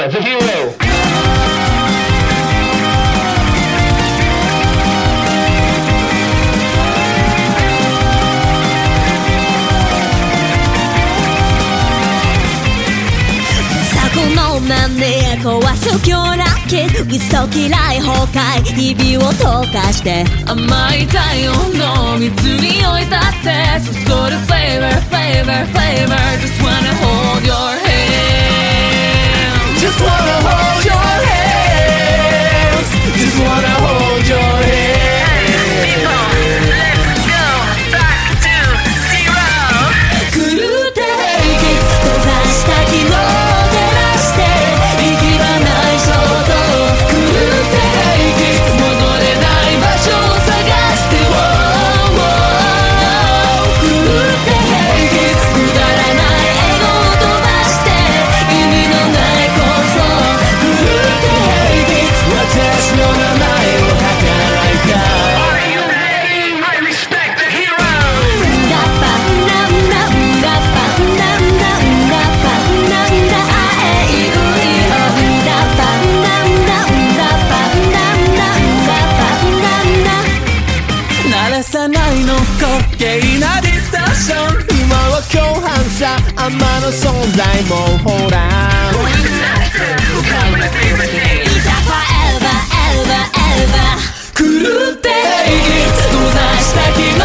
Master, the hero. この目に壊す狂乱気ウソ嫌い崩壊日々を溶かして甘い太陽の水に酔いたってそそる flavor flavor flavor just wanna hold your hand Just wanna hold your hands Just wanna hold your hands Let's go back to zero 狂って平気閉ざした昨日滑稽なディスターション今は共犯者天の存在もほら Forever, ever, ever 狂って平気閉ざした